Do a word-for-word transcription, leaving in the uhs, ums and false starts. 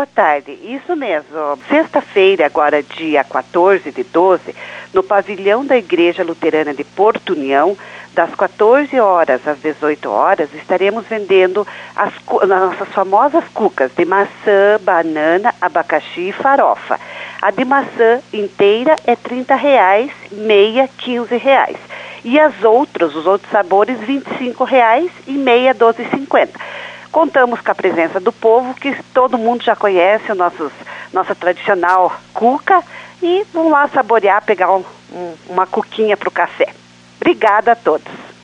boa tarde. Isso mesmo. Sexta-feira, agora dia quatorze de doze, no pavilhão da Igreja Luterana de Porto União, das quatorze horas às dezoito horas, estaremos vendendo as, as nossas famosas cucas de maçã, banana, abacaxi e farofa. A de maçã inteira é trinta reais, meia quinze reais. E as outras, os outros sabores, vinte e cinco reais e meia doze e cinquenta. Contamos com a presença do povo, que todo mundo já conhece, o nossos, nossa tradicional cuca, e vão lá saborear, pegar um, um, uma cuquinha para o café. Obrigada a todos.